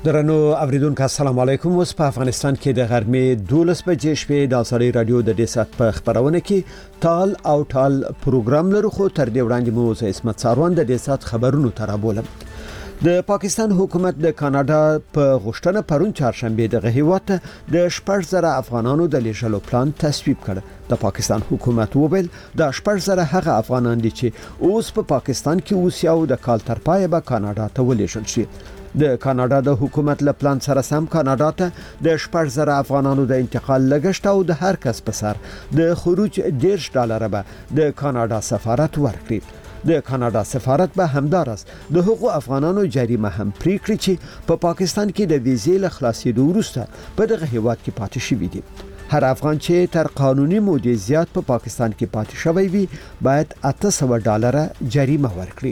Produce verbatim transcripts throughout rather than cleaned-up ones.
درنو اوریدونکو السلام علیکم. اوس په افغانستان کې د غرمې دولس بجې شپې د ازادي رادیو د دې سات په خبرونه کې تال او ټال پروګرام لرو، خو تر دې وړاندې مو زه اسمت ساروان د دې سات خبرونو ترابولم. د پاکستان حکومت د کاناډا په غوښتنه پرون چهارشنبه دغه هیواد د شپږ زره افغانانو د لیږلو پلان تصویب کړ. د پاکستان حکومت وویل د شپږ زره هغه افغانان دي چې اوس په پا پاکستان کې اوسي او د کال تر پایه به کاناډا ته ولېږل شي. د کاناډا د حکومت له پلان سره سم کاناډا ته د شپږ زره افغانانو د انتقال لګښت او د هر کس په سر د خروج ډیرش ډالر به د کاناډا سفارت ورکړي. د کاناډا سفارت به همدارس د حقوق افغانانو جریمه هم پریکړي چې په پا پاکستان کې د ویزې له خلاصېدو وروسته په دغه هیواد کې پاتې شوی دي. هر افغان چې تر قانوني مودې زیات په پا پاکستان کې پاتې شوی وي باید اته سوه ډالر جریمه ورکړي.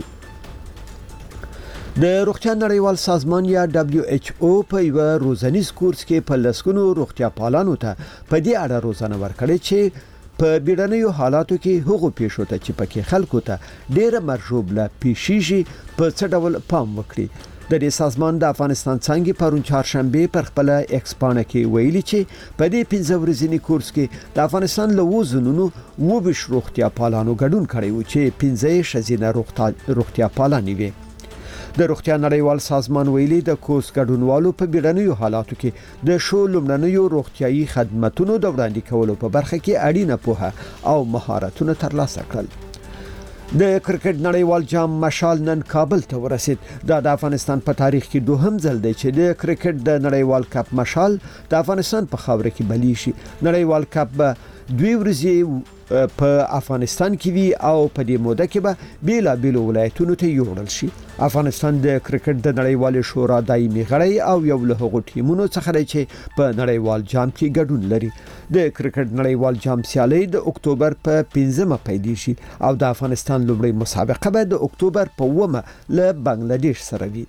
د روغتیا نړیوال سازمان یا دبليو ایچ او په یو روزنیز کورس کې په لسګونو روغتیا پالانو ته په دې اړه روزنه ورکړې چې په بیړنیو حالاتو کې هغو پیښو ته چې پکې خلکو ته ډېر مرجوبله پیښیږي په څه ډول پام وکړي. د دې سازمان د افغانستان څنګه پرون چهارشنبه پر خپل ایکسپانه کې ویلي چې په دې پنځه ورځنی کورس کې د افغانستان له وزنونو و بش روغتیا پالانو ګډون کړی و چې پنځه شزینه روغتیا پالانې وي. د روغتیا نړیوال سازمان ویلي د کورس ګډونوالو په بیړنیو حالاتو کې د شو لومړنیو روغتيایي خدماتونو د وړاندې کولو په برخه کې اړینه پوهه او مهارتونه ترلاسه کړل. د کرکټ نړیوال جام مشال نن کابل ته ورسید. دا د افغانستان په تاریخ کې دوهم ځل دی چې د کرکټ د نړیوال کپ مشال د افغانستان په خاوره کې بلی شي. نړیوال کپ به دوی ورځې په افغانستان کې وی او په دې موده کې به بیلا بیل ولایتونو ته یوړل شي. افغانستان د کرکټ د نړیوال شورا دایمي غړی او یو له هغو ټیمونو څخه دی چې په نړیوال جام کې ګډون لري. د کرکټ نړیوال جام سیالي د اکتوبر په پنځمه پیلېږي او د افغانستان لومړی مسابقه به د اکتوبر په اوومه له بنگلاديش سره وي.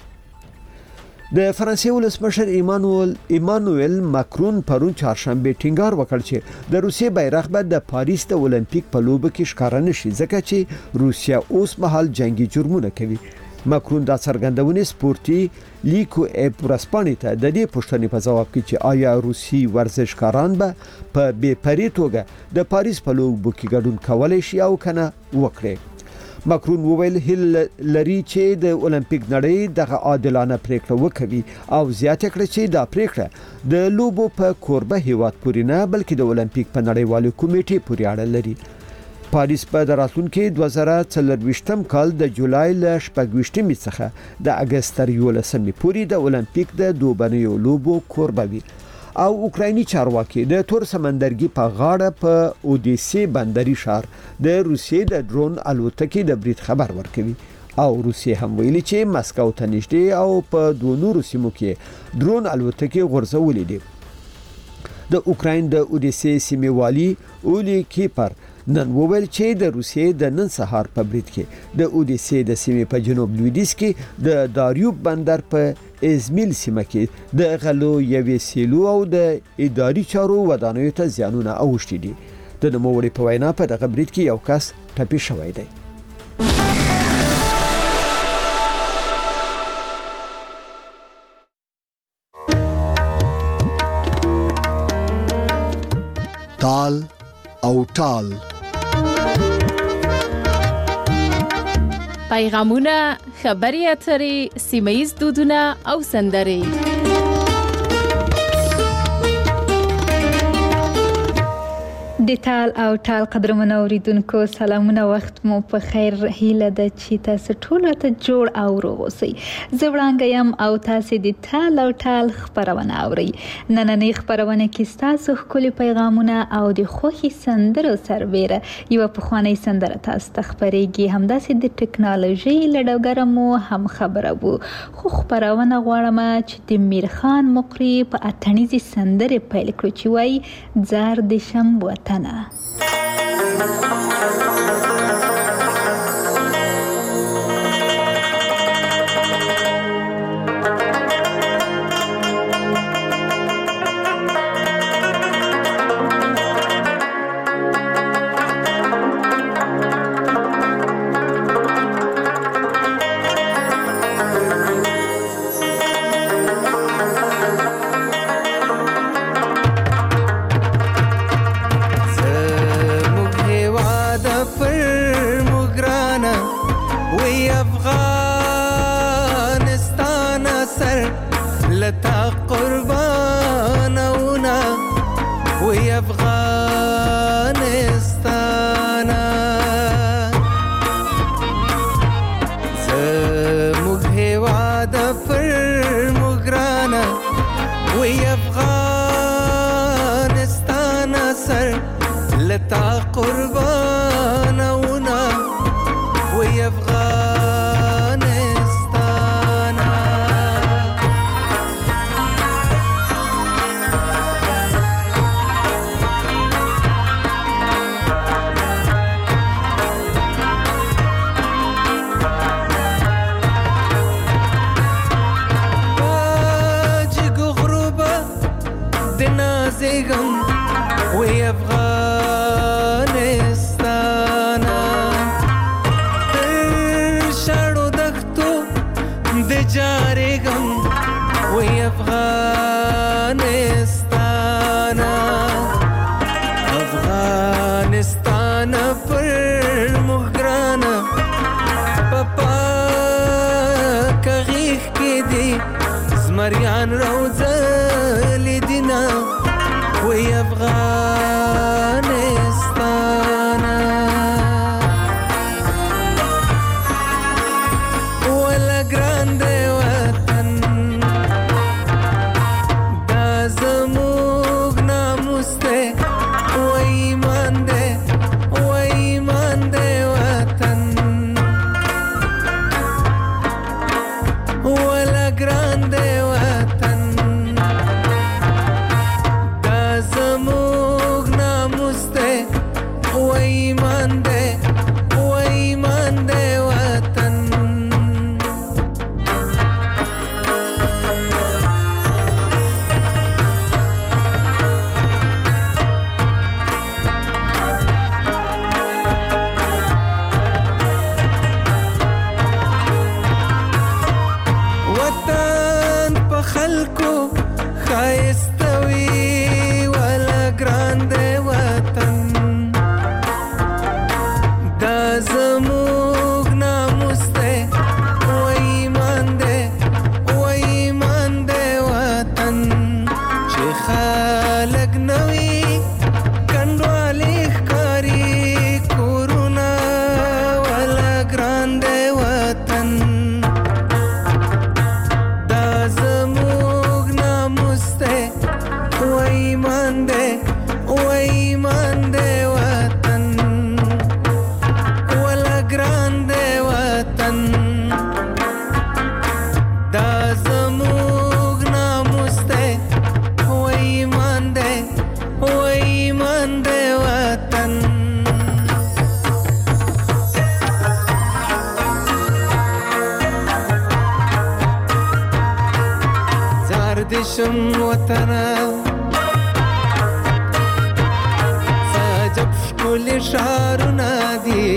د فرانسې ولسمشر ایمانوئل ایمانوئل ماکرون پرون چهارشنبه ټینګار وکړ چې د روسیې بیرغ به د پاریس د اولمپیک په لوبه کې ښکار نشي ځکه چې روسیا اوس مهال جنگي جرمونه کوي. ماکرون دا څرګندونه سپورتي لیکو اپرسپانې ته د دې پوښتنې په جواب کې چې آیا روسي ورزشکاران به په بې پرې توګه د پاریس په لوبو کې ګډون کولای شي او کنه وکړي. ماکرون وویل هیل لري چې د اولمپیک نړۍ دغه عادلانه پریکړه وکړي او زیاته کړي چې دا پریکړه د لوبو په کوربه هیواد پورې نه بلکې د اولمپیک په نړیوالو کمیټې پورې اړه لري. پاریس په راتلونکي دوه زره څلرويشتم کال د جولای ل شپږويشتمې څخه د اگست تر یولسمې پورې د اولمپیک د دوبنیو لوبو کوربه وي. او اوکرایني چارواکي د تور سمندرګي په غاړه په اودیسه بندري شهر د روسیې د ډرون الوتکې د برید خبر ورکوي او روسیې هم ویلي چې مسکو ته نږدې او په دوه نورو سیمو کې ډرون الوتکې غورځولې دي. د اوکراین د اودیسه سیمې والی اولی کیپر نن وویل چې د روسیې د نن سهار په برید کې د اودیسه د سیمې په جنوب لویدیځ کې د داریوب بندر په ازمیل سیمه کې د غلو یوې سیلو او د اداري چارو ودانیو ته زیانونه اوښتي دي. د نوموړي په وینا په دغه برید کې یو کس ټپي شوی دی. تال او ټال پیغامونه، خبري اترې، سیمه‌ییز دودونه او سندرې. د تال او ټال قدرمنو اوریدونکو سلامونه، وخت مو په خیر. هیله ده چې تاسو ټول ته جوړ او روغ اوسئ. زه وړاندې یم او تاسو د تال او ټال خبرونه اورئ. نننۍ خبرونه کې تاسو ښکلي پیغامونه او د خوښي سندرو سربېره یو پخوانی سندره تاسو ته خبرېږي. همداسې د ټکنالوژي له ډګره مو هم خبره وو، خو خبرونه غواړم چې د میرخان مقری په اتڼیزې سندرې پیل کړو چې وایي زار د شم وطن. زمریان روزلی دینا وی افغانستانا ولا گرانده وطن دا زموږ ناموس دی و ایمان دی و ایمان دی وطن ولا گرانده وطن دا زموږ ناموس دی و ایمان دی و ایمان دی وطن وطن په خلکو ښایسته وي ولا ګران دی وطن دا زموږ ناموس دی و ایمان دی و ایمان دی وطن چې خلک نه وي کنډوالې ښکاري کورونه ولا ګران دی وطن دا زموږ ناموس دی و ایمان دی و ایمان دی وطن ولا ګران دی وطن دا زموږ ناموس دی و ایمان دی و ایمان دی وطن زار دې شم وطنه سجب ښکلي ښارونه دي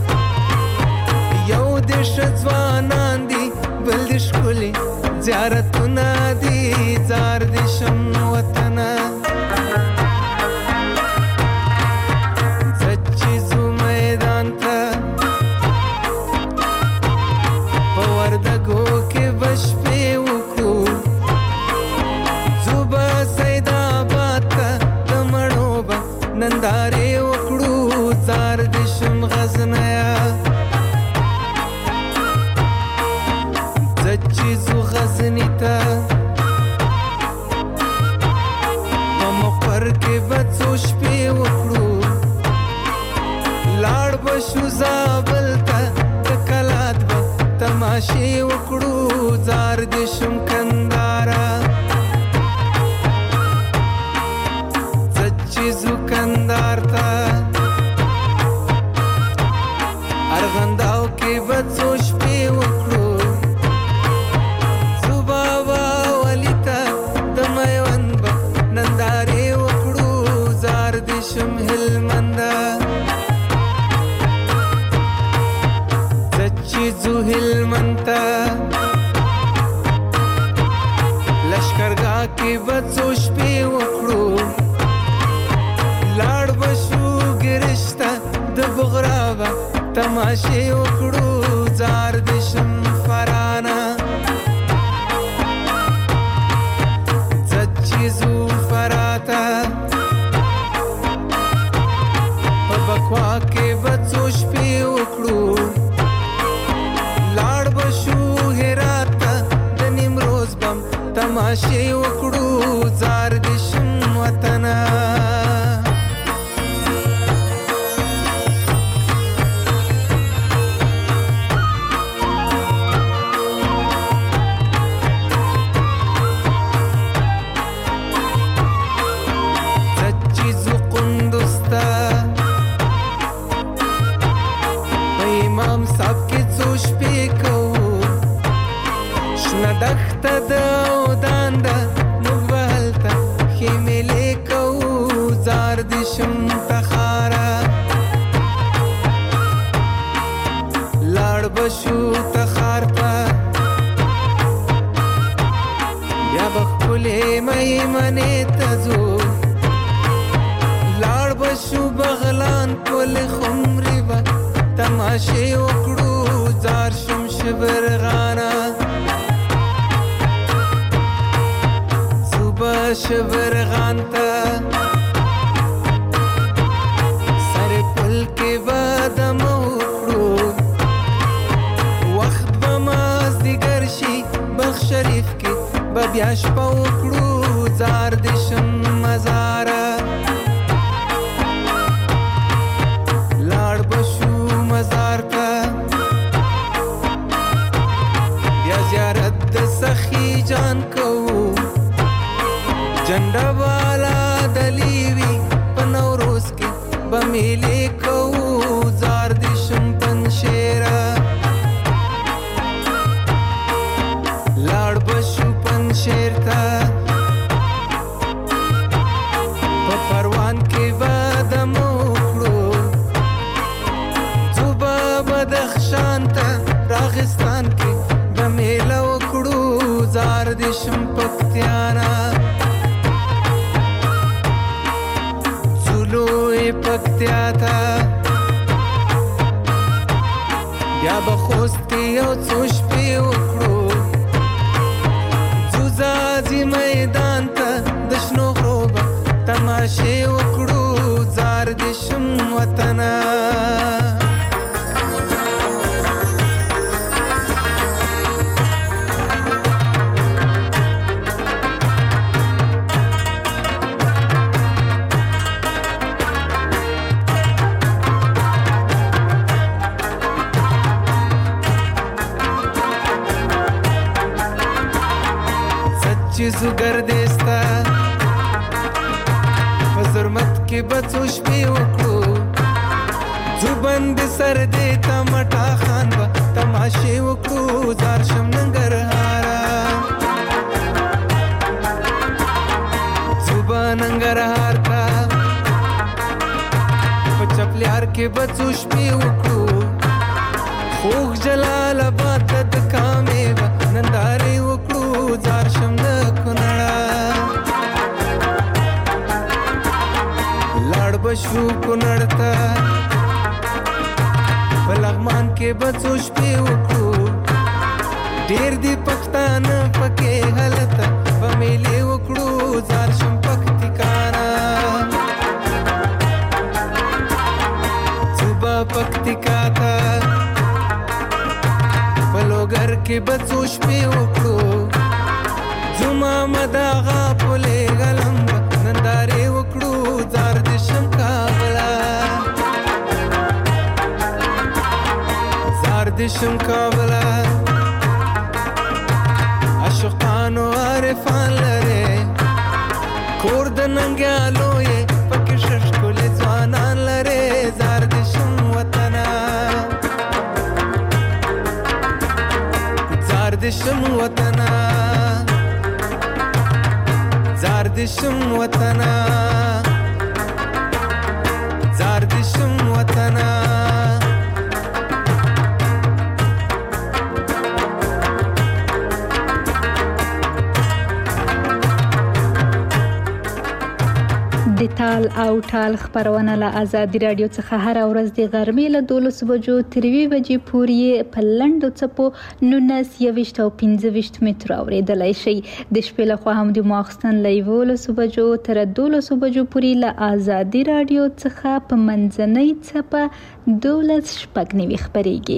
یو دې ښه ځوانان دي بل دې ښکلي زیارتونه دي زار دې شم وطنه زه چې ځو میدان ته په وردګو کې به شپې وکړو زوبا سیدآباد ته د مڼو به نندارې وکړو زار دې شم غزنیه زه چې ځو غزني ته په مقر کې به څو شپې وکړو لاړ به شو زابل ته د کلات به تماشې وکړو زار دې شم کندهاره زه چې ځو کندهار ته ارغنداو کې به څو شپې وکړو ځو بابا ولي ته د میوند به نندارې وکړو زار دې شم هلمنده زه چې ځو هلمند ته لشکرګاه کې به څو شپې وکړو لاړ به شو ګرشت ته د بغرا به تماشې وکړو زار دې شم فرانه زه چې ځو فراه ته په بکوا کې به څو شپې وکړو لاړ به شو هرات ته د نیمروز بم تماشې وکړو زار دې شم وطنه زه چې ځو قندوز ته په امام صاحب کې څو شپې کوو شنه دښته ده او دانده موږ به هلته ښې میلې کوو زار دې شم تخاره لاړ به شو تخار ته بیا به ښکلې میمنې ته ځو لاړ به شو بغلان پل خمرې به تماشې وکړو زار شم شبرغانه شبرغان ته سر پل کې بادم وکړو وخت به مازدیګر شي بخ شریف کې به بیا شپه وکړو زار دې شم مزاره لاړ به شو مزار ته بیا زیارت د سخي جان کوو جنډه والا دلیوی په نوروز کې به میلې کوو زار دې شم پنشیره لاړ به شو پنشیر ته په پروان کې به دم وکړو ځو به بدخشان ته راغستان کې به میله وکړو زار دې شم پکتیانا پکتیا تا بیا به خوست کې یو څو شپې وکړو ځو ځاځي میدان ته د شنو غرو به تماشې وکړو زار دې شم وطنه چیزو گردستا فزرمت کې بچو شپې وکړو ځو بند سر دې تمټا خان با تماشې وکړو زار شم ننګرهارا ځو با ننګرهار تا په چپلیار کې بچو شپې وکړو خوږ جلال آباد د کامې با نندارې وکړو زار شم د کونړه لاړ بشو کونړ ته په لغمان کې بڅو شپې وکړو ډېر دي پښتانه پکې هلته به میلې وکړو زار شم پکتیکانا صوبه پکتیکا ته په لوګر کې بڅو شپې وکړو زما مداغا پولې غلم نندارې وکړو زار دې شم کابلا زار دې شم کابلا عاشقانو عارفان لري کور د ننګیالو یې پکې ششکولې ځوانان لري زار دې شم وطنه زار دې شم وطنه زار دې شم وطنه زار دې شم وطنه د تال او ټال خبرونه له آزادي رادیو څخه هر ورځ د غرمې له دولس بجو تر یوې بجې پورې په لنډو څپو نولس یویشت او پنځه ویشت متر اورېدلی شئ د شپې لخوا هم د ماخستن له یولسو بجو تر دولسو بجو پورې له آزادي رادیو څخه په منځنۍ څپه دولس شپږ نوي خپرېږي.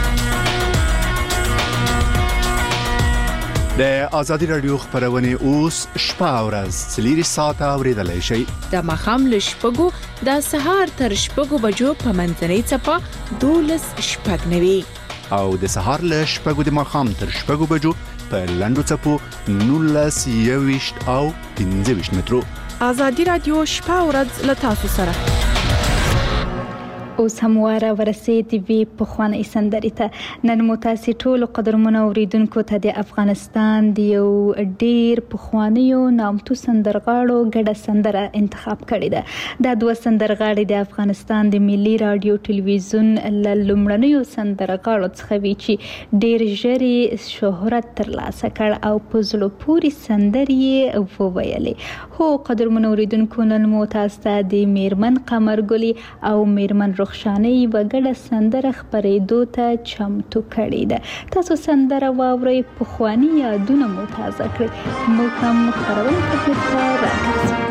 د آزادي رادیو خبرونه اوس شپه ورځ څلوري ساعته اوریدلای شئ. د ماښام له شپږو د سهار تر شپږو بجو په منځنۍ څپه دولس شپږ نوي او د سهار له شپږو د ماښام تر شپږو بجو په لنډو څپو نولس یویشت او پنځه ویشت مترو. آزادي رادیو شپه ورځ له تاسو سره. اوس هم واره ورسېدې وي پخوانۍ سندرې ته. نن مو تاسې ټولو قدرمنو اورېدونکو ته د افغانستان د یو ډېر پخوانیو نامتو سندرغاړو ګډه سندره انتخاب کړې ده. دا دوه سندرغاړي د افغانستان د ملي رادیو ټلویزیون له لومړنیو سندرغاړو څخه وي چې ډېر ژر یې شهرت ترلاسه کړ او په زړه پورې سندرې یې وویلې. هو قدرمنو اورېدونکو، نن مو تاسو ته د میرمن قمرګلي او میرمن رخشانه یوه ګډه سندره خپرېدو ته چمتو کړې ده. تاسو سندره واورئ، پخواني یادونه مو تازه کړئ. موږ هم خپرونې خدمت ته راګرځو.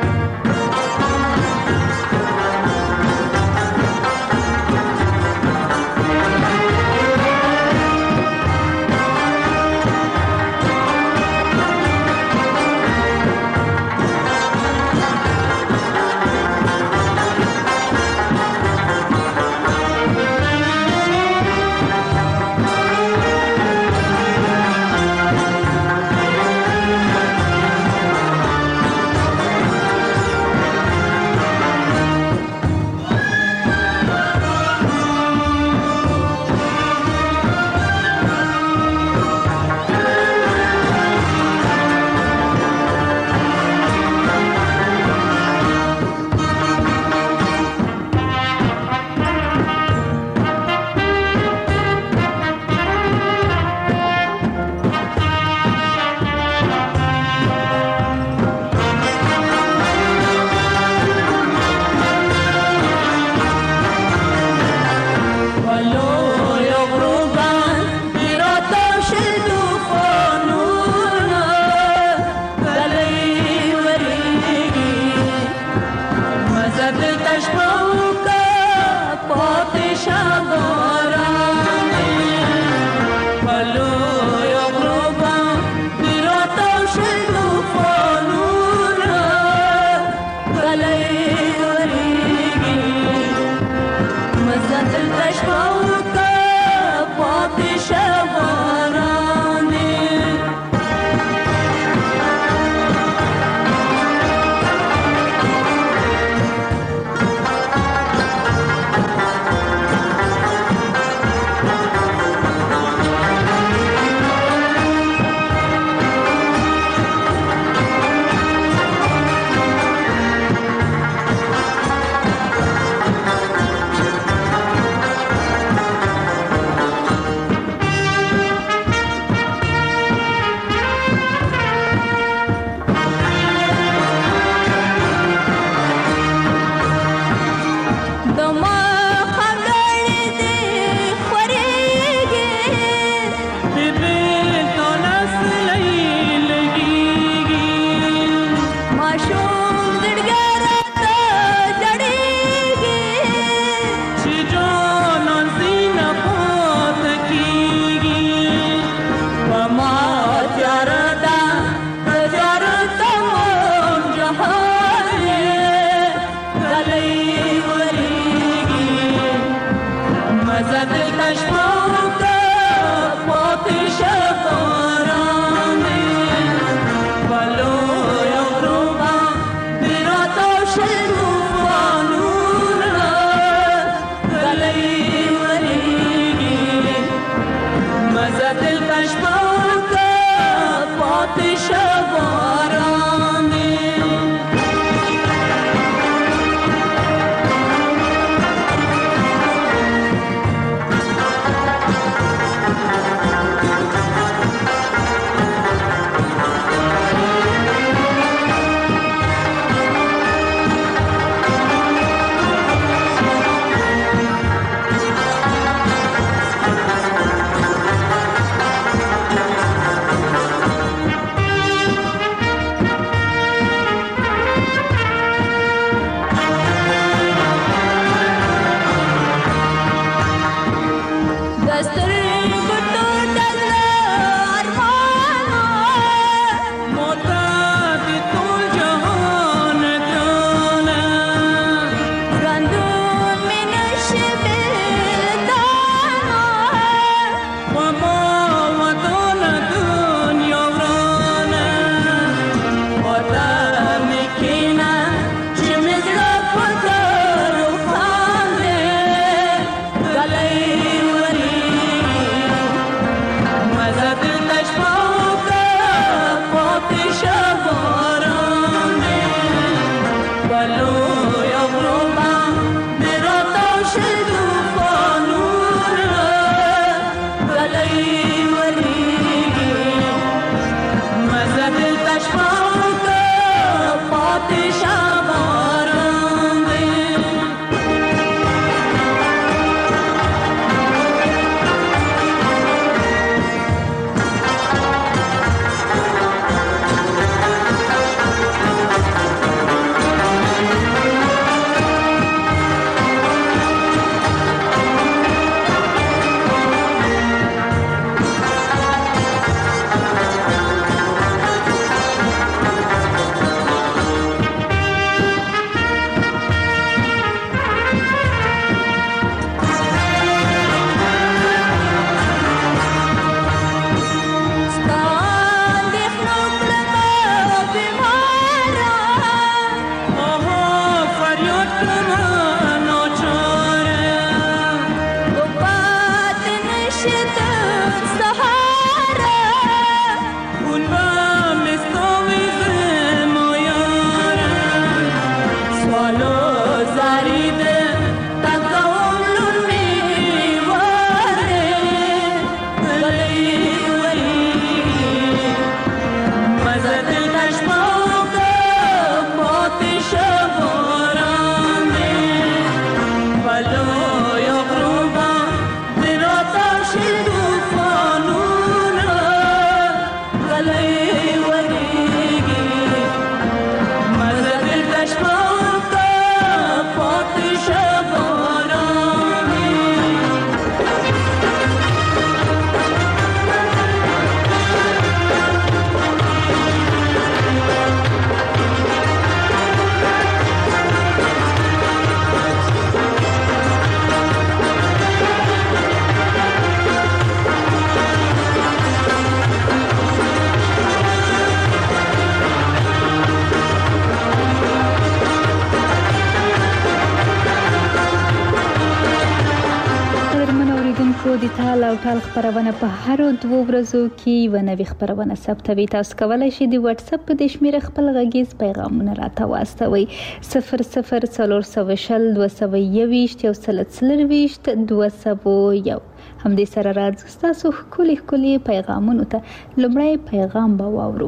اوریدونکو د تال او ټال خبرونه په هر دوه ورځو کې یو نوې خبرونه ثبتوي. تاسو کولی شئ د واتس اپ په دې شمیره خپل غږیز پیغامونه راته واستوئ. صفر صفر څلور سوه شل دوه سوه یوویشت یو سل څلرویشت دوه سوه یو. همدې سره راځو ستاسو ښکلي ښکلي پیغامونو ته. لومړی پیغام به واورو.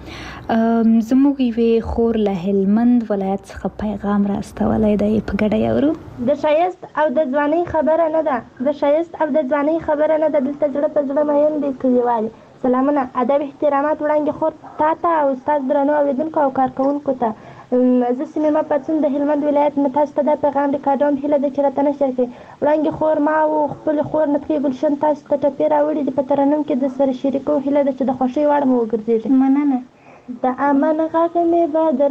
زموږ یوې خور له هلمند ولایت څخه پیغام راستولی دی، په ګډه یې اورو. د ښایست او د ځوانۍ خبره نه ده، د ښایست او د ځوانۍ خبره نه ده، دلته زړه په زړه مین دی کلیوالې. سلامونه، ادب احترامات وړاندې خور تا ته او ستاسو درنو اورېدونکو او کارکوونکو ته. زه سمیمه پاڅون د هلمند ولایت نه تاسو ته دا پیغام ریکارډوم. هیله ده چې راته نشر کړئ. وړاندې خور ما او خپلې خور نطقې ګلشن تاسو ته ټپې راوړي دي، په ترنم کې د سره شریکو. هیله ده چې د خوښۍ وړ مو وګرځېږي. مننه. د امن غږ مې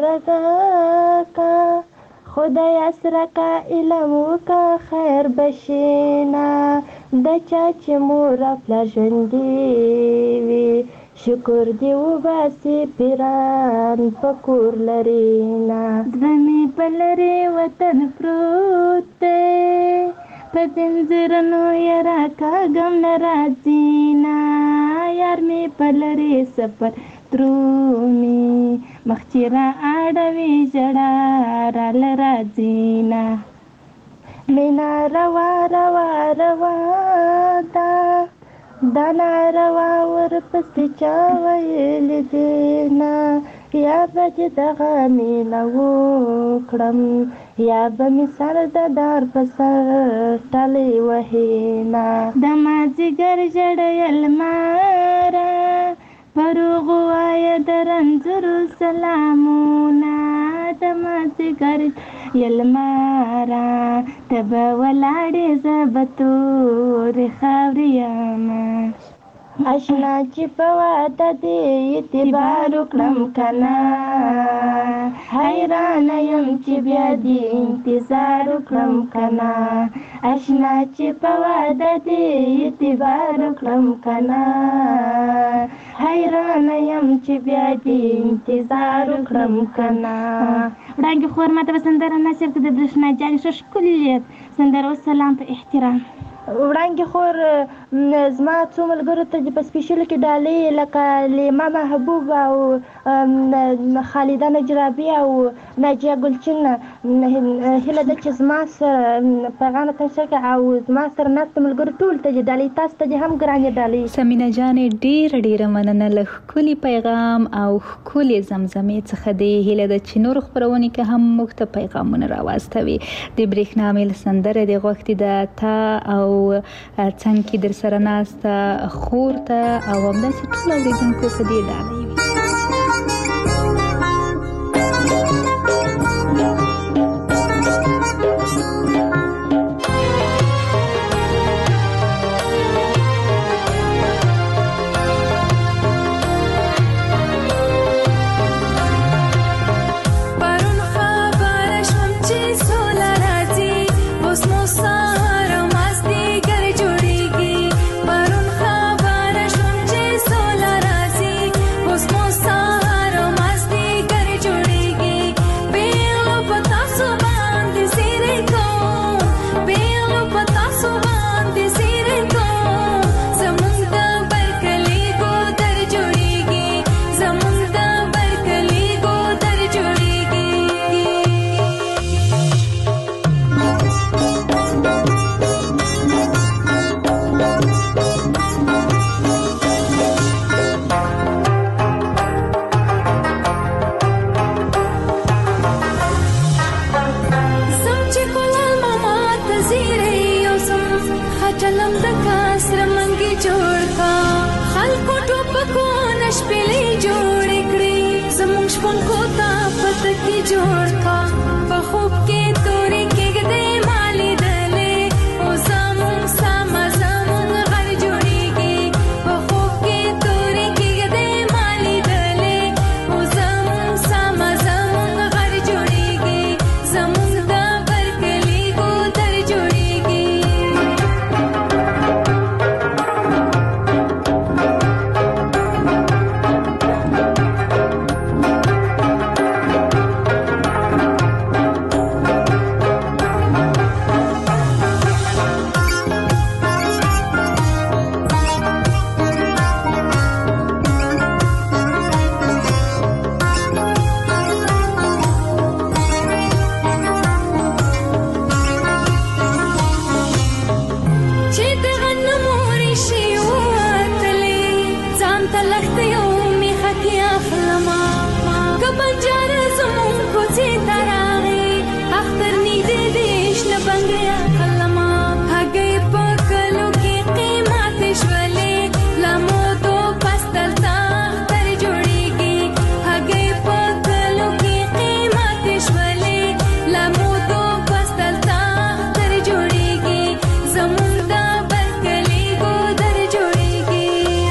بدرګه کا، خدای اسره کا، علم وکا، خیر بشینا. د چا چې مور پلار ژوندي وي، شکر دې وباسي پیران په کور لري نه. زړه مې په لرې وطن پروت دی، په زنځیرونو یې راکاږم نه راځي نه. یار مې په لرې سفر درومي، مخ چې را اړوي ژړا راله راځي نه. مینا روا روا روا ده، دا ناروا ورپسې چا ویلي دي نه. یا به چې دغه میله وکړم، یا به مې سر د دار په سر ټلې وهي نه. د مازدیګر ژړیل ماره، پروغ وایه د رنځورو سلامونه. د مازدیګر یلماره، ته به ولاړې زه به تورې خاورې یمه. اشنا چې په واده دې اعتبار وکړم که نه، حیرانه یم چې بیا دې انتظار وکړم که نه. اشنا چې په واده دې اعتبار وکړم که نه، حیرانه یم چې بیا دې انتظار وکړم که نه. وړاندې خور ما ته به سندره نشر کړه د برېښنا جانې ښه ښکلې سندره. وسلام په احترام. وړاندې خور زما څو ملګرو ته په سپیشلو کې ډالۍ لکه لیما محبوب او خالده نجرابي او ناجیه ګلچین، هیله ده چې زما سره پیغام ته نشر کړه او زما سره ناست ملګرو ټول ته چې ډالۍ، تاسو ته هم ګرانې ډالۍ. سمینه جانې ډېره ډېره مننه له ښکلي پیغام او ښکلې زمزمې څخه دی. هیله ده چې نور خپرونې کې هم موږ ته پیغامونه راواستوي. د برېښنا میل سندره د غوښتي ده تا او څنګ کې در سره ناسته خور ته او همداسې ټول اورېدونکو په دې ډالۍ وي. شي وتلې ځان ته لښته یو میخه کې اخلما که بنجار زمون کوڅې ته راغی اختر نږدې دی شنه بنګړی اخلما هګۍ په کلو کې قیمت شولې لمودو پستل ته اختر جوړېږي هګۍ په کلو کې قیمت شولې لمودو پستل ته اختر جوړېږي زمون د برکلي ګودر جوړېږي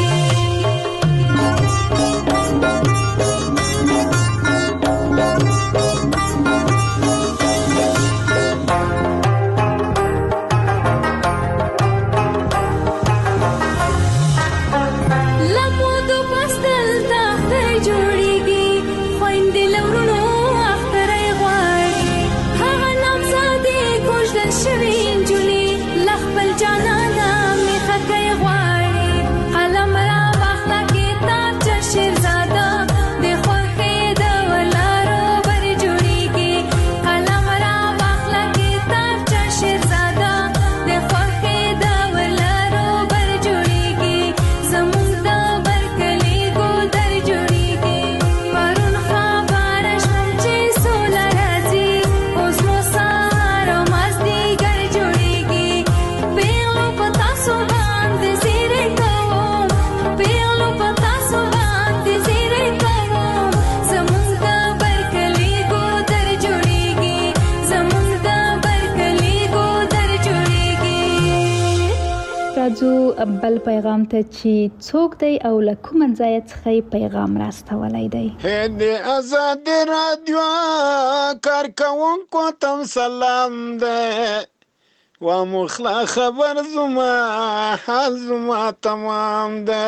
لمودو پستل ته اختر جوړېږي خویندې له وروڼو اختری غواړي هغه نامزادې کوژدن شوې نجونې له خپل جانانه میخه کوي غواړي قلم را واخله کتابچه شیرزاده د خوښۍ د ولارو بر جوړېږي قلم را واخله کتابچه شیرزاده د خوښۍ د ولارو بر جوړېږي زموږ د برکلي ګودر جوړېږي پرون خبره شوم چې سوله راځي اوس مو سهار او مازدیګر جوړېږي پیغلو په تاسو باندې زیری کوم پیغلو په تاسو باندې زیری کوم زموږ د برکلي ګودر جوړېږي زموږ د برکلي ګودر جوړېږي راځو بل پیغام ته چې څوک دی او له کوم ځای څخه یې پیغام راستولی دی د آزاد رادیو کارکوونکو ته سلام ده و مخلا خبر زما حال زما تمام ده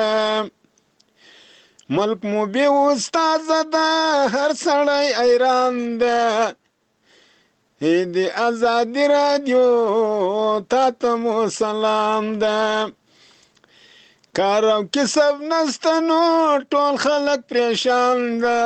ملک مو بی استاد ده هر سړی ایران ده د آزاد رادیو تا ته مو سلام ده کار او کسب نسته نو ټول خلک پریشان ده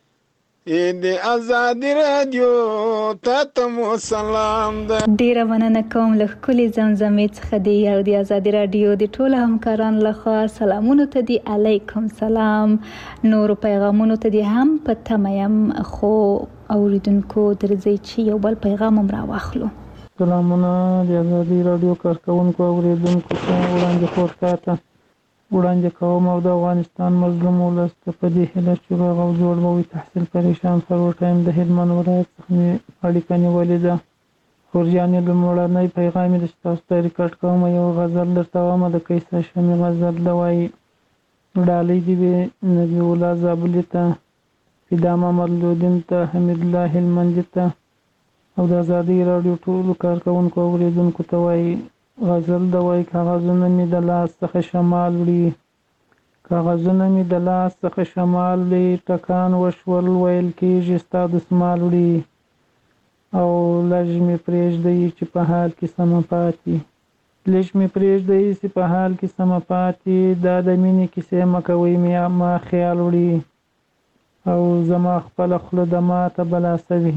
د آزاد رادیو تا ته مو سلام ده ډیره مننه کوم له ښکلې زمزمې څخه دی او د ازادي راډیو د ټولو همکارانو لخوا سلامونو ته دی علیکم سلام نورو پیغامونو ته دی هم په تمه یم خو اوریدونکو درځئ چې یو بل پیغام هم راواخلو سلامونه د ازادي راډیو کارکوونکو اوریدونکو ته وړاندې خورکاته وړاندې کوم او د افغانستان مظلوم ولس ته په دې هیله چې روغ او جوړ به وي تحصیل پریشان سرور ټایم د هلمند ولایت څخه مې اړیکه نیولې ده خورجانې لومړنی پیغام یې د ستاسو ته ریکارډ کوم یو غزل درته وامه د کیسه شمې غزل ده وایي ډالۍ دې وي نبي الله زابلي ته فدا محمد لودین ته حمید الله هلمندي ته او د ازادي راډیو ټولو کارکوونکو اوریدونکو ته وایي غزل د وایي کاغذونه مې د لاس څخه شمال وړي کاغذونه مې د لاس څخه شمال وړي ټکان وشول ویل کېږي ستا دسمال وړي او لږ مې پرېږدئ چې په حال کې سمه پاتې لږ مې پرېږدئ چې په حال کې سمه پاتې دا د مینې کیسې مه کوئ ما خیال وړي او زما خپله خوله د ماته بلا سوي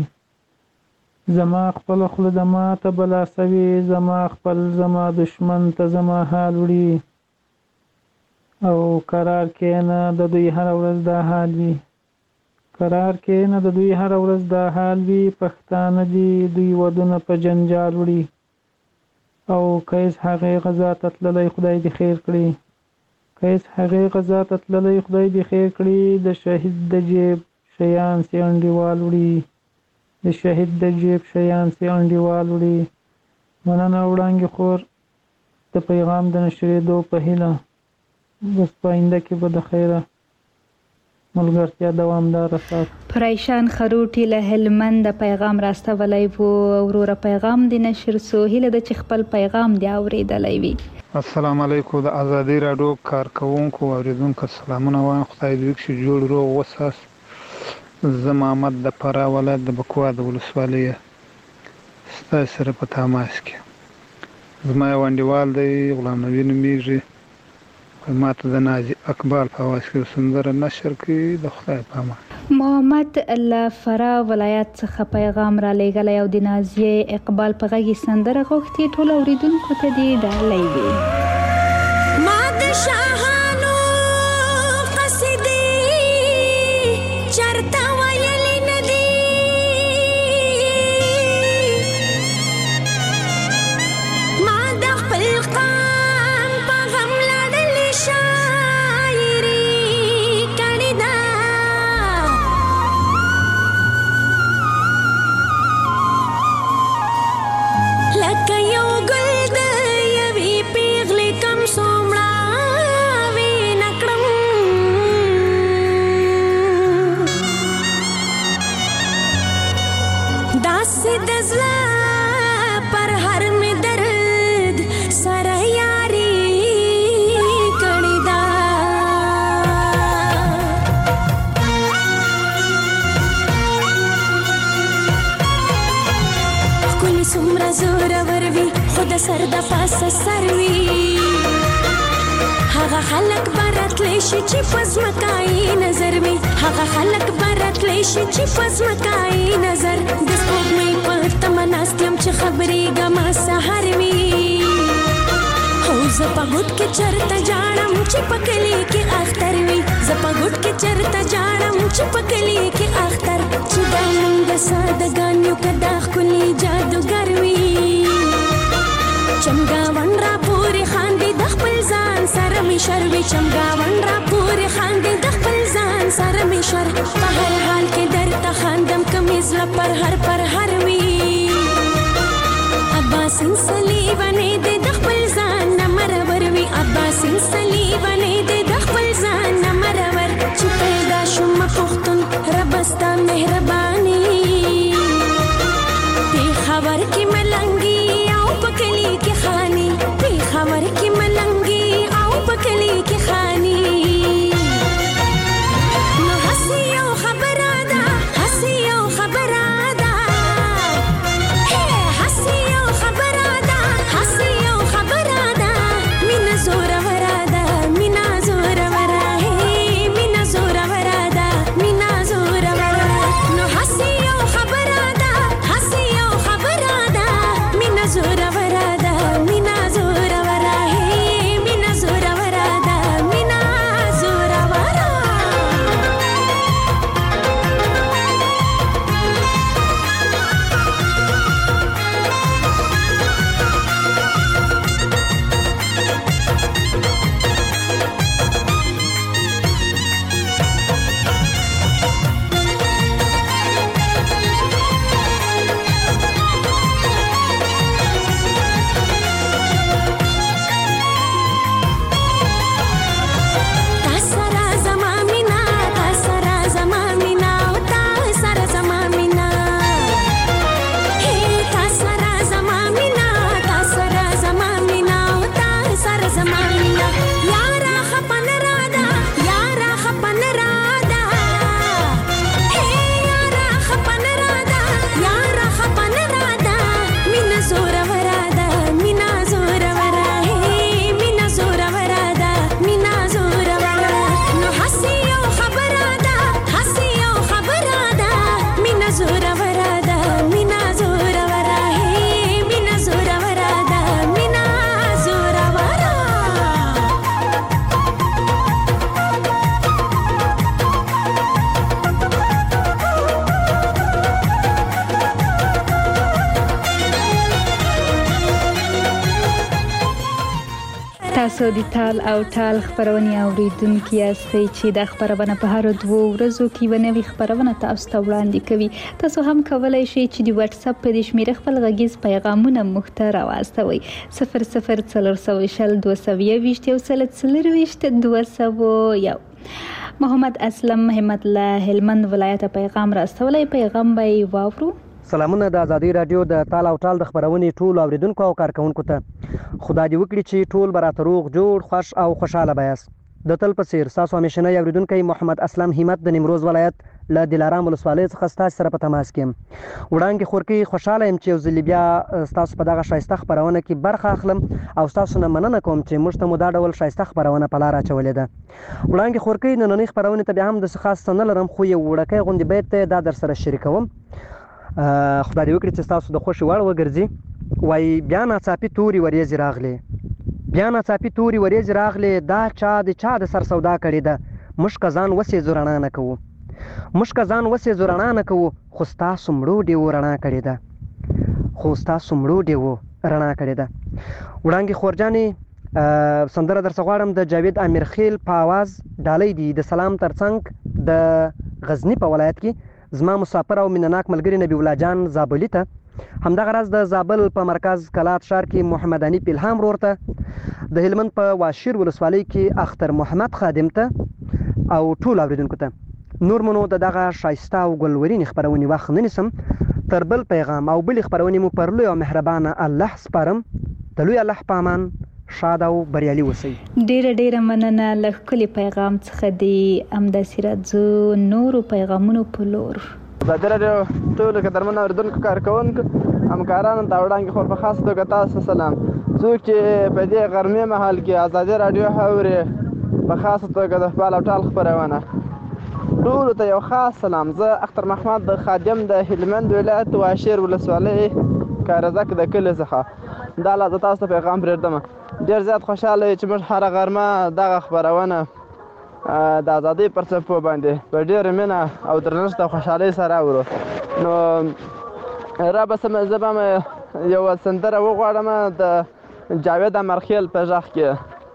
زما خپل خوله د ماته بلا سوي زما خپل زما دشمن ته زما حال وړي او قرار کېنه د دوی هر ورځ دا حال وي قرار کېنه د دوی هر ورځ دا حال وي پښتانه دي دوی ودونه په جنجال وړي او کیس هغې غذا ته تللی خدای دې خیر کړي کیس هغې غذا ته تللی خدای دې خیر کړي د شهید د جیب شیان سي انډیوال وړي د شهید د جیب شیان سي انډیوال وړي مننه وړانګې خور د پیغام د نشرېدو په هیله بس په آینده کې به د خیره ملګرتیا دوامداره ساتو پریشان خروټي له هلمند پیغام راستولی و وروره پیغام دی نشر سو هیله د چې خپل پیغام دی اوریدلی وي السلام علیکم د ازادي راډیو کارکوونکو اوریدونکو سلامونه وایم خدای دې وکړي جوړ روغ وساس زه محمد د فراه ولایت د بکوا د ولسوالۍ ستاسو سره په تماس کې زما یو انډیوال دی غلام نبی نومیږي ما ته د نازي اقبال په اواز کې سندره نشر کړي د خدای په امان محمد له فراه ولایت څخه پیغام را لېږلی او د نازي اقبال په غږ سندره غوښتي ټول اوریدونکو ته دې ډالۍ وي سر د پاسه سروي هغه خلک براتلی شي چې پزمکای نظر وي هغه خلک براتلی شي چې پزمکای نظر د سپوږمۍ په تمه ناست یم چې خبرېږم سهار وي هو زه په ګوټ کې چرته جاړم چې په کلي کې اختر وي زه په ګوټ کې چرته جاړم چې په کلي کې اختر چې دا موږ سادهګان یو که دا ښکلي جادوګر وي چمګاون را پورې خاندي د خپل ځان سره مې شر وي چمګاون را پورې خاندي د خپل ځان سره مې شر په هر حال کې درته خاندم کمیز له پر هر پر هر وي عباسین صلیبانې دې د خپل ځان نه مرور وي عباسین صلیبانې دې د خپل ځان نه مرور چې پیدا شوم پښتون رب ستا مهرباني پېښور کې ملنګي او په کلي کې خاني پېښور کې ملنګي او په کلي کې خاني نو هسې یو خبره ده هسې یو خبره ده هسې یو خبره ده هسې یو خبره ده مینه زوروره ده مینه زوروره مینه زوروره ده مینه زوروره نو هسې یو خبره ده هسې یو خبره ده مینه زوروره ده مینه زوروره مینه زوروره ده مینه زوروره تا سره زما مینا تا سره زما مینا او تا سره زما مینا هی تا سره زما مینا تا سره زما مینا او تا سره زما مینا یارا خپن رادا یارا خپن رادا هی یارا خپن رادا یارا خپن رادا مینا زور ورادا مینا زور ورا هی مینا زور ورادا مینا زور ورا نو هسې یو خبره ده هسې یو خبره ده مینا زور ورادا مینا زور ورا هی مینا زور ورادا مینا زور ورا تاسو د تال او ټال خبرونه اوریدونکي یاستئ چې د خبرونه په هر دوه ورځو کې ونوي خبرونه تاسو ته وړاندې کوي تاسو هم کولای شئ چې د واتس اپ په شمیره خپل غږیز پیغامونه مختار واستوي صفر صفر څلور سوه شل دوه سوه یوویشت یو سل څلرویشت دوه سوه یو محمد اسلم محمد الله هلمند ولایت پیغام راستولی پیغام به واورو سلامونه د ازادي رادیو د تال او ټال د خبرونې ټول اوریدونکو او کارکونکو ته خدای دې وکړي چې ټول براته روغ جوړ خوش او خوشاله بیاست د تل په څیر تاسو همیشنی اوریدونکی محمد اسلم همت د نیمروز ولایت له دلارام ولسوالۍ څخه ستاسو سره په تماس کې یم وړاندې خورکي خوشاله یم چې یو ځل بیا ستاسو په دغه ښایسته خپرونه کې برخه اخلم او ستاسو نه مننه کوم چې موږ ته مو دا ډول ښایسته خپرونه په لار اچولې ده وړاندې خورکي نننۍ خپرونې ته بیا هم داسې خاص څه نه لرم خو یو وړوکی غوندې بیت دی دا در سره شریکوم خدای دې وکړي چې ستاسو د خوښې وړ وګرځي وایي بیا ناڅاپي تورې وریځې راغلې بیا ناڅاپي تورې وریځې راغلې دا چا د چا د سر سودا کړې ده موږ که ځان وسېځو رڼا نه کوو موږ که ځان وسېځو رڼا نه کوو خو ستاسو مړو ډېوو رڼا کړې ده خو ستاسو مړو ډېوو رڼا کړې ده وړانګې خورجانې سندره درڅه غواړم د جاوید امیرخیل په آواز ډالۍ دي د سلام ترڅنګ د غزني په ولایت کې زما مسافر او مینناک ملګری نبی الله جان زابلي ته همدغه راز د زابل په مرکز کلات ښار کې محمد حنیف الهام ورور ته د هلمند په واشیر ولسوالۍ کې اختر محمد خادم ته او ټول اوریدونکو ته نور منو د دغه ښایسته او ګلورینې خپرونې وخت نه نیسم تر بل پیغام او بلې خپرونې مو پر لوی او مهربانه الله سپارم د لوی الله په امان شاد او بریالي اوسئ ډیره ډیره مننه له ښکلي پیغام څخه د همداسې راځو نورو پیغامونو په لور ازادي راډیو ټولو قدرمنو اورېدونکو کارکوونکو همکارانو ته وړاندې خور په خاصه توګه تاسو سلام. څوک چې په دې غرمې مهال کې ازادي راډیو اوري په خاصه توګه د خپل او ټال خبرونه ټولو ته یو خاص سلام. زه اختر محمد د خادم د هلمند ولایت واشیر ولسوالۍ کارزک د کلي څخه دا لا زه تاسو ته پیغام پرېږدم. ډېر زیات خوشحاله یم چې موږ هره غرمه دغه خپرونه د ازادۍ پر څپو باندې په ډېره مینه او درنښت او خوشحالۍ سره اورو. نو رابه سمه زه به م یوه سندره وغواړم د جاوید امرخیل په غږ کې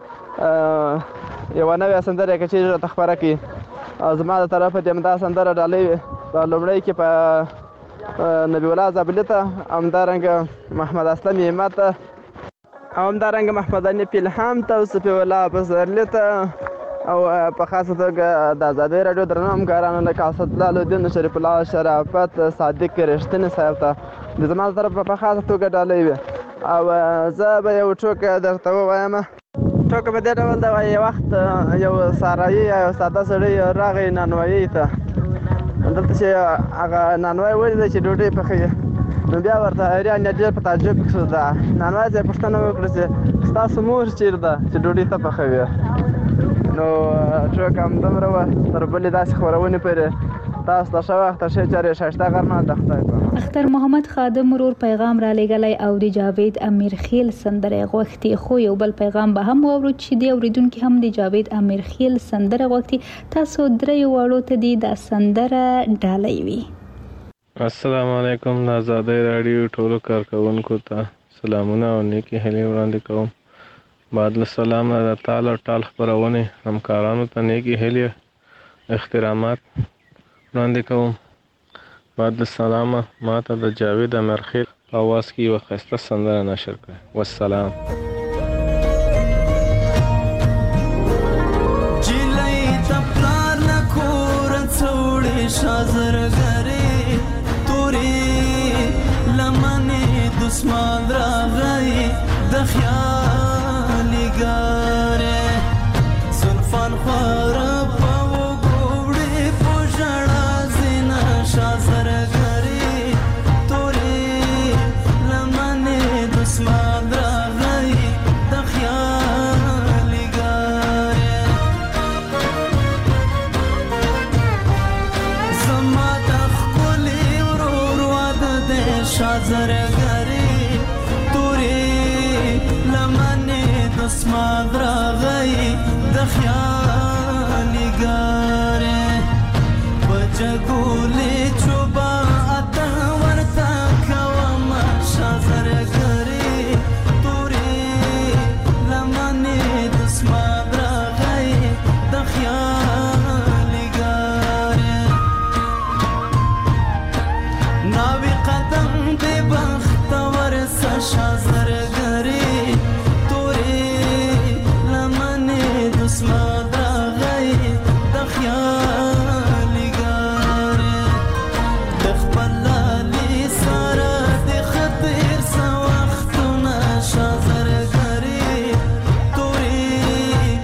یوه نوې سندره که چیرې راته خپره کړي. زما د طرفه دې همدا سندره ډالۍ په لومړی کې په نبی الله زابلي ته، همدارنګه محمد اسلم همت ته، او همدارنګه محمد حنیف الهام ته او صفي الله پسرلي ته، او په خاصه توګه د ازادۍ راډیو درنو همکارانو لکه اسدالله الدین، شریف الله شرافت، صادق رښتیني صاحب ته د زما د طرفه په خاصه توګه ډالۍ وي. او زه به یو ټوکه درته ووایم. ټوکه په دې ډول ده، یو وخت یو سارایي یا یو ساده سړی راغی نانوایي ته. دلته چې هغه نانوای ولیده چې ډوډۍ پخوي، نو بیا ورته حیران یا ډېر په تعجب شو. ده نانوای ته یې پوښتنه وکړه چې ستاسو مور چېرې ده چې ډوډۍ ته پخوي؟ نو ټوکه همدومره وه. تر بلې داسې خپرونې پورې تاسو ته ښه وخت، ښې چارې، ښایسته غرمه. د خدای په امان. اختر محمد خادم ورور پیغام را لېږلی او د جاوید امیرخیل سندره غوښتي. خو یو بل پیغام به هم واورو چې د اورېدونکي هم د جاوید امیرخیل سندره غوښتي. تاسو دریو واړو ته دې دا سندره ډالۍ وي. السلام علیکم. د ازادۍ راډیو ټولو کارکوونکو ته سلامونه او نیکې هیلې وړاندې کوم. بعد له سلامه د تال او ټال خپرونې همکارانو ته نیکې هیلې احترامات وړاندې کوم. بعد له سلامه ما ته د جاوید امرخیل په اواز کې یوه ښایسته سندره نشر کړئ. والسلام. جلۍ د پلار نه کوره څوړې شازرګرې تورې لمنې دسمان راغی د خیالي ګارې زلفان خواره په وګوړې په ژړا زینه شازرګرې تورې لمنې دسمان راغی د خیالي ګارې زما د ښکلي ورور واده دی شازرګرې تورې لمنې دسمان راغی د خیالي ګارې په جګولې چوبه اته ورته کومه شازرګرې تورې لمنې دسمان راغی د خیالي ګارې ناوی قدم دې بختور سه شازرګرې تورې لمنې دسمان راغی د خیالي ګارې د خپل لالي سره د خطر څه وختونه شازرګرې تورې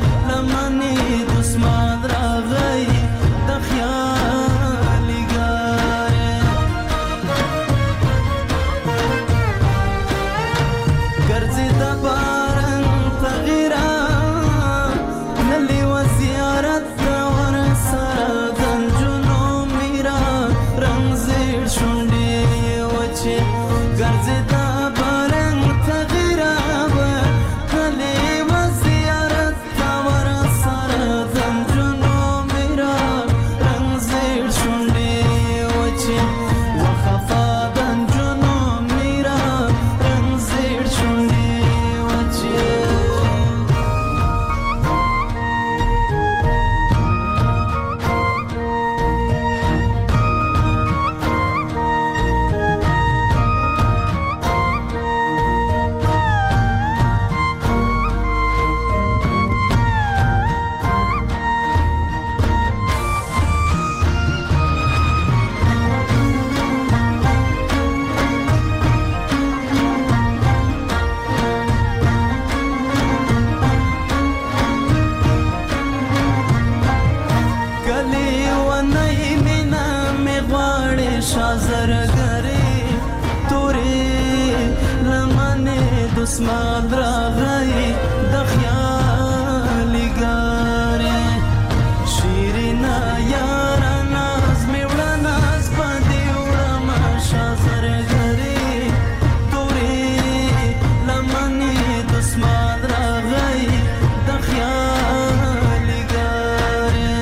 دسمال راغی د خیالي ګارې شیرینا یاره ناز مې وړه ناز په دې وړمه شازر ګرې تورې لمنې دسمال راغی د خیالي ګارې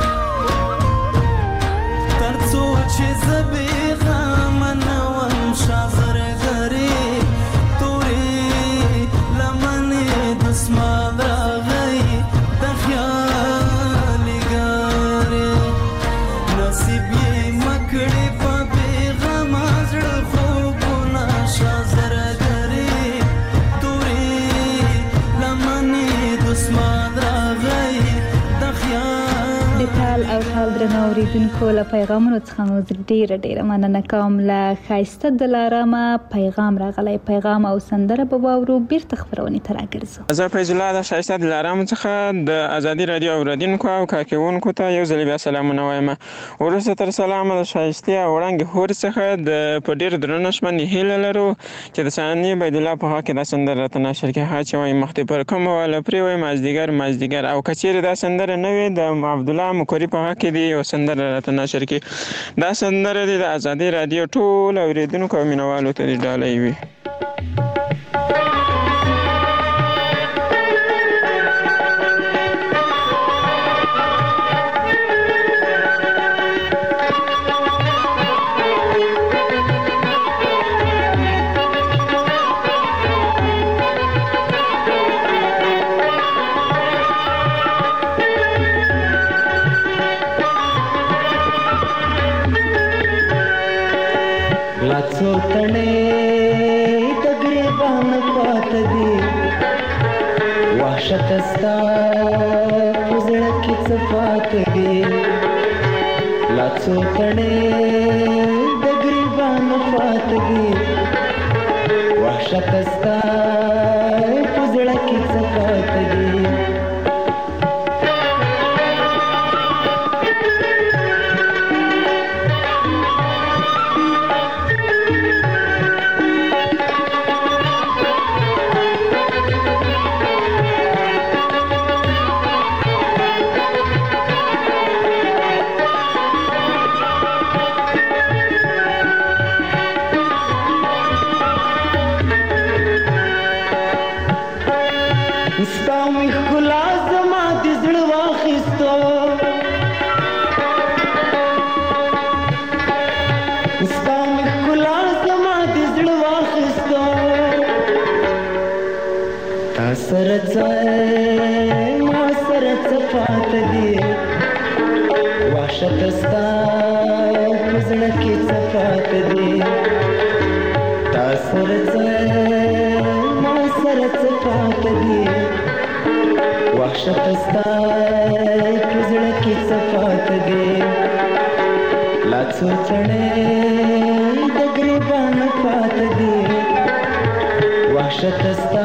تر څو چې زه بېغمه نه وم شازر ګرې تورې لمنې دسمال راغی د خیالي ګارې نصیب یې مکړې په بېغمه زړه خوبونه شازر ګرې تورې لمنې دسمال راغی د خیالي د ټال او ټال درنو اوریدونکو له پیغامونو څخه مو ډیره ډیره مننه کوم. له ښایسته دلارامه پیغام راغلی، پیغام او سندره به واورو، بیرته خپرونې ته راګرځو. زه فیض الله د ښایسته دلارام څخه د ازادي راډیو اوریدونکو او کارکوونکو ته یو ځل بیا سلامونه وایم. وروسته تر سلامه د ښایستې او وړانګې هورې څخه د په ډېر درنښت باندې هیله لرو چې د ثانیې بیدالله په حق کې دا سندره راته نشر کړي. هر چې وایي مخکې پر کومه واله پرې وایي مازدیګر مازدیګر، او که چېرې دا سندره نه وي د عبدالله مکري په حق کې دې یو سندره راته نشر کړي. دا سندره دې د ازادي راډیو ټول اوریدونکو او مینوالو ته دې ډالۍ وي. څو تڼې د ګریبان پاته دي وحشت ستا په زړه کې څه پاته دي لا څو تڼې د ګریبان پاته دي وحشت ستا په زړه کې څه پاته دي سره څه ما سره څه پاته دي وحشت ستا په زړه کې څه پاته دي تا سره څه ما سره څه پاته دي وحشت ستا په زړه کې څه پاته دي لا څو تڼې د ګریبان پاته دي وحشت ستا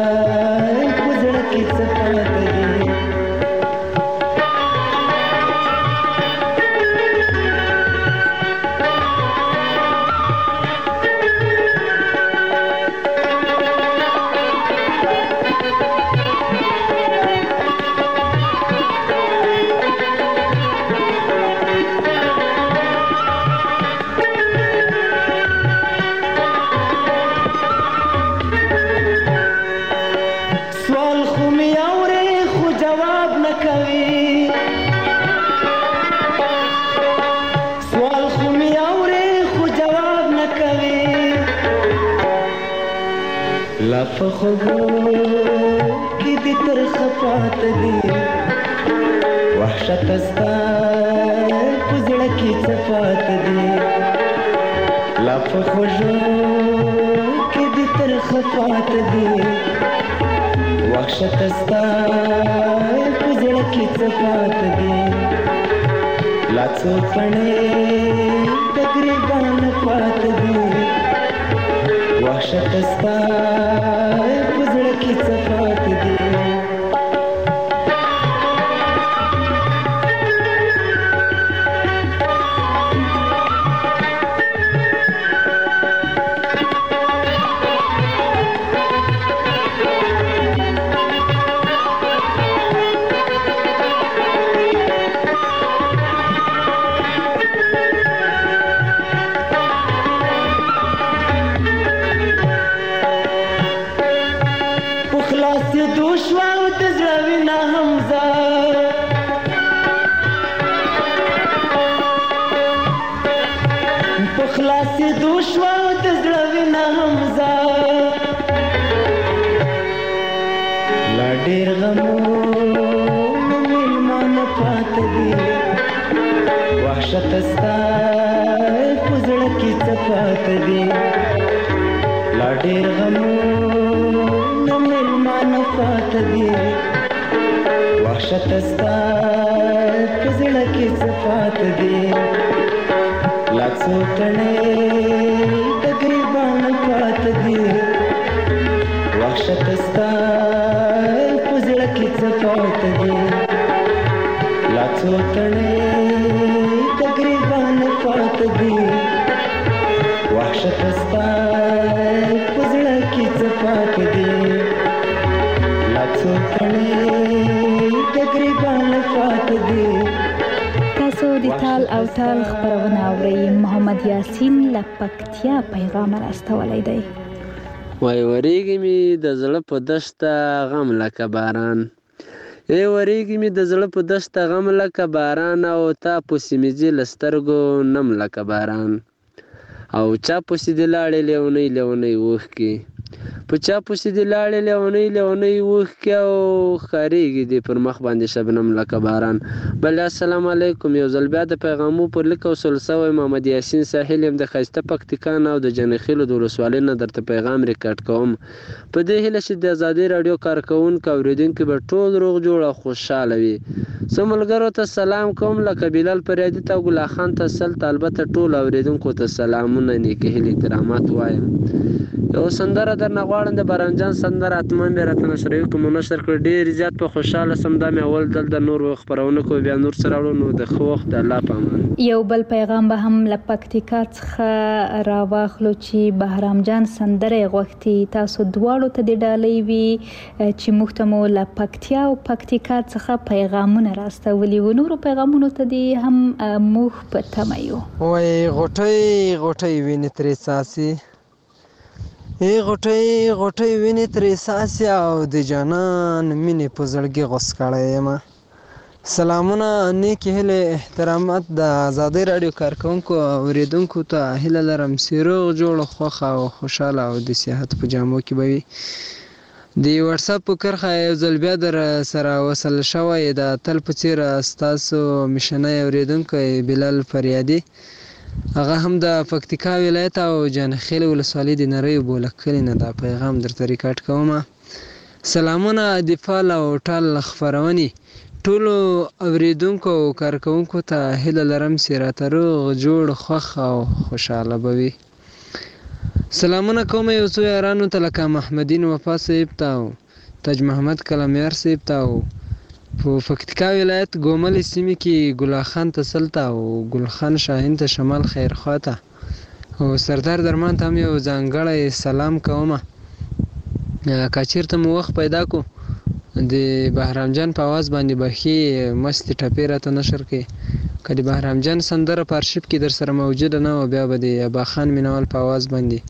په خوبو کې دې ترخه پاته دي وحشت ستا په زړه کې څه پاته دي لا په خوبو کې دې ترخه پاته دي وحشت ستا په زړه کې څه پاته دي لا څو تڼې د ګریبان پاته دي وحشت ستا په زړه کې څه پاته دي څڅېدو شوه د زړه وینه حمزه لا ډېر غمونه مېلمانه پاته دي وحشته ستا په زړه کې څه پاته دي لا ډېر غمونه مېلمانه پاته دي وحشته ستا په زړه کې څه پاته دي لا څو تڼۍ د ګریبانو پاته دي وحشته ستا په زړه کې څه پاته دي لا څو تڼۍ د ګریبانو پاته دي وحشته ستا په زړه کې څه پاته دي لا څو تڼۍ د ګریبانو پاته دي. تاسو د تال او تال خبرونه اورئ. محمد یاسین له پکتیا پیغام راستولی دی. وای وریږي مې د زړه په دشته غم لکه باران ای وریږي مې د زړه په دشته غم لکه باران او تا پسې مې ځي له سترګو نم لکه باران او چا پسې دې لاړې لیونۍ لیونۍ اوښکې په چا پسې دې لاړې لیونۍ لیونۍ اوښکې او ښکارېږي دې پر مخ باندې شبنم لکه باران. بله السلام علیکم. یو ځل بیا د پیغامو پر لیک وصول سوی محمد یاسین ساحل یم د ښایسته پکتیکا نه او د جنخیلو د ولسوالۍ نه درته پیغام ریکارډ کوم په دې هیله چې د ازادۍ راډیو کارکوونکو اورېدونکي به ټول روغ جوړ او خوشحاله وي. زه ملګرو ته سلام کوم لکه بلال پریادي ته او ګلا خان ته سلته البته ټول اورېدونکو ته سلامونه نیکې هیلې احترامات وایم. یو سندره درنه غواړم د باران جان سندره حتما مې راته نشروي کوم نشر کړ ډېر زیات په خوشحاله سم دا مې اول دل د نور خپرونه کو بیا نور سره وړو نو د خو وخت د الله په امان. یو بل پیغام به هم له پکتیکا څخه راواخلو چې بهرام جان سندره غوښتي. تاسو دواړو ته د ډالۍ وي چې موږ ته مو له پکتیا او پکتیکا څخه پیغامونه راستولي وو. نورو پیغامونو ته دې هم موږ په تمه یو. وای غوټۍ غوټۍ وینې ترې څاڅي ای غوټۍ غوټۍ وینې ترې څاڅي او د جانان مینې په زړګي غوڅ کړی یم. سلامونه نیکې هیلې احترامات د ازادۍ راډیو کارکوونکو اورېدونکو ته هیله لرم چې روغ جوړ خوښه او خوشحاله او د صحت په جامو کې به وي. د واتساپ په کرښه یو ځل بیا در سره وصل شوی د تل په څېر ستاسو میشنی اورېدونکی بلال فریادي هغه هم د پکتیکا ولایت او جانخیل ولسوالۍ د نریو بولک کلي نه دا پیغام درته ریکارډ کومه. سلامونه د فال او ټال خپرونې ټولو اورېدونکو او کارکوونکو ته هیله لرم چې راته روغ جوړ خوښ او خوشحاله به وي. سلامونه کوم یو څو یارانو ته لکه محمدین وفا صاحب ته او تاج محمد کلمیار صاحب ته او په پکتیکا ولایت ګوملې سیمې کې ګلا خان ته سلته او ګل خان شاهین ته شمال خیرخوا ته او سردار درمان ته هم یو ځانګړی سلام کومه. که چېرته مو وخت پیدا کو د بهرام جان په اواز باندې به ښې مستې ټپې راته نشر کړي. که د بهرام جان سندره په ارشیف کې در سره موجوده نه وه بیا به د ابا خان مینوال په اواز باندې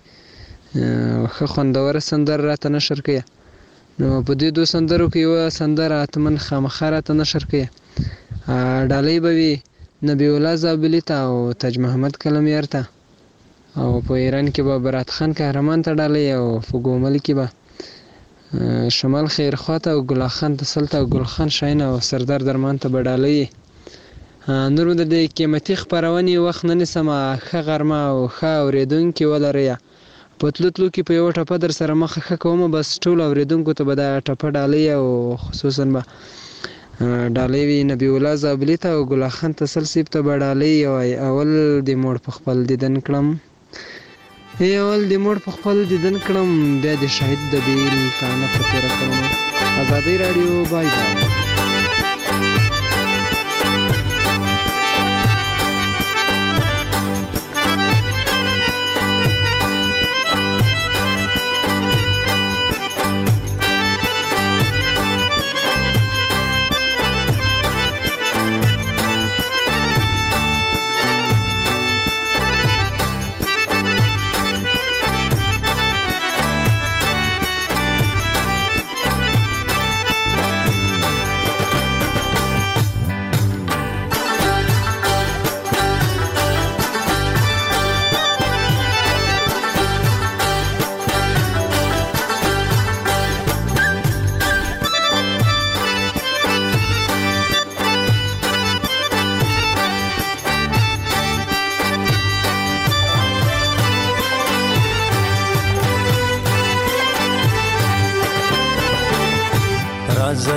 ښه خوندوره سندره راته نشر کړي. نو په دې دوه سندرو کې یوه سندره حتما خامخا راته نشر کړي. ډالۍ به وي نبی الله زابلي ته او تاج محمد کلمیار ته او په ایران کې به برات خان قهرمان ته ډالۍ او په ګومل کې به شمال خیرخوا ته او ګلا خان ته سلته او ګل خان شاهین او سردار درمان ته به ډالۍ. نور د دې قیمتي خپرونې وخت نه نیسمه. ښه غرمه او ښه اورېدونکي ولرئ. په تلو تلو کې په یوه ټپه در سره مخه ښه کومه بس ټولو اورېدونکو ته به دا ټپه ډالۍ او خصوصا به ډالۍ وي نبی الله زابلي ته او ګلا خان تسل صاحب ته به ډالۍ وای. اول د موړ په خپل دیدن کړم ای اول د موړ په خپل دیدن کړم بیا د شهید د بیل تانه په تېره کړم. ازادۍ راډیو بای بای.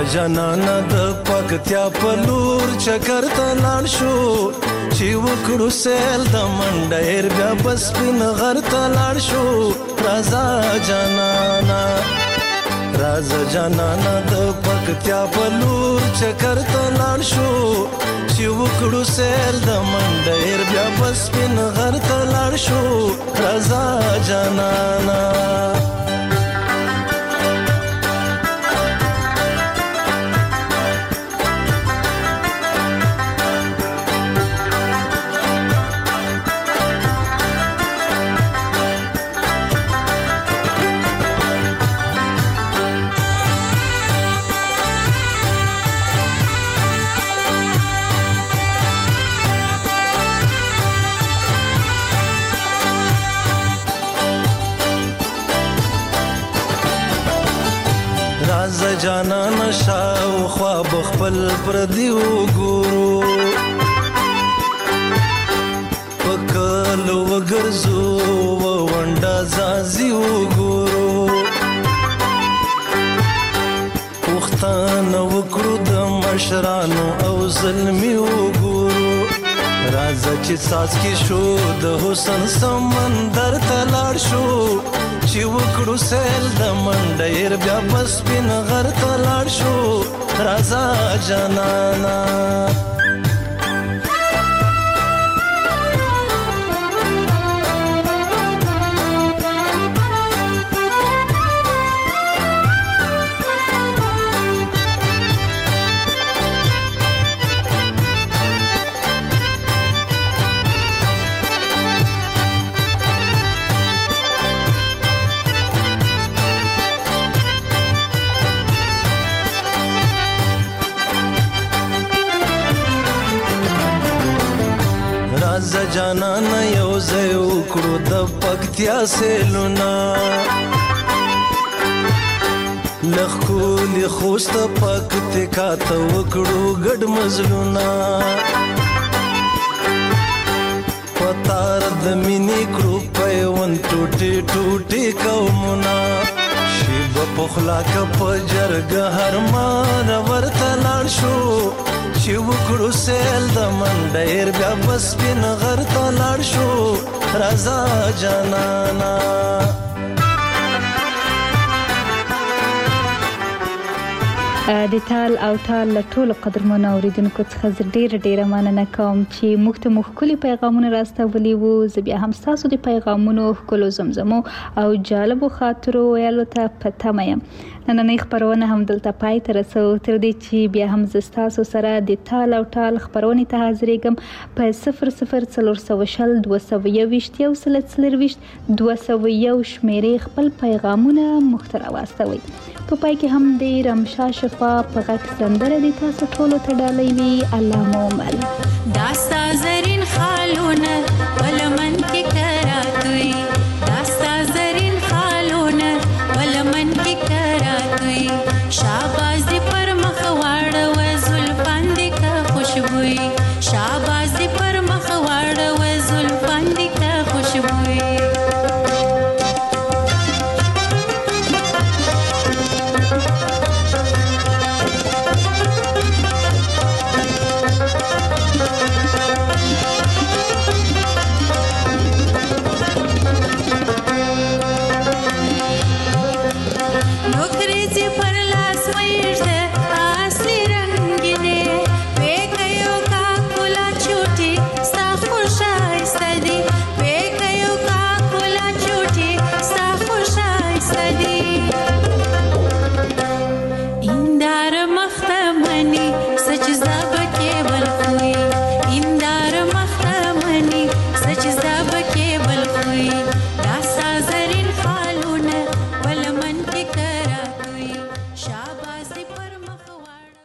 جانانه د پکتیا په لور چکر ته لاړ شو چې وکړو سیل د منډیر بیا بس پین غر ته لاړ شو رازا جانانه رازا جانانه د پکتیا په لور چکر ته لاړ شو چې وکړو سیل د منډیر بیا بس پین غر ته لاړ شو رازا جانانه جانان شاو خواب خپل پردی وګورو پکل وګرځو ونډه زازي وګورو پښتانه وکړو د مشرانو او ظلمي وګورو راځه چې ساس کې شو د حسن سمندر ته لاړ شو چې وکړو سیل د منډیر بیا بس پین غر ته لاړ شو رازا جانانا جانانا یو ځای وکړو د پکتیا سیلونه لښکولي خوست پکتیکا ته وکړو ګډ مزلونه پتار د مینې کړو پیوند ټوټې ټوټې قومونه شیب پخلا که په جرګه هر مار ورته لاړ شو چې وکړو سیل د منډیر بیا بس پین غر ته لاړ شو رازا جانانا د تال او تال له ټولو قدرمنو اوریدونکو څخه زه ډیره ډیره مننه کوم چې موږ ته مو ښکلي پیغامونه راستولي وو. زه بیا هم ستاسو د پیغامونو ښکلو زمزمو او جالبو خاطرو ویلو ته په تمه یم. نننۍ خپرونه هم دلته پای ته رسو، تر دې چې بیا هم زه ستاسو سره د تال او ټال خپرونې ته حاضرېږم په صفر صفر څلور سوه شل دوه سوه یوویشت یو سل څلرویشت دوه سوه یو شمېرې خپل پیغامونه موږ ته راواستوئ. په پای کې هم د رمشا شفا په غږ سندره د تاسو ټولو ته ډالۍ وي. الله مو مل. دا ستا زرین خالونه په لمن کې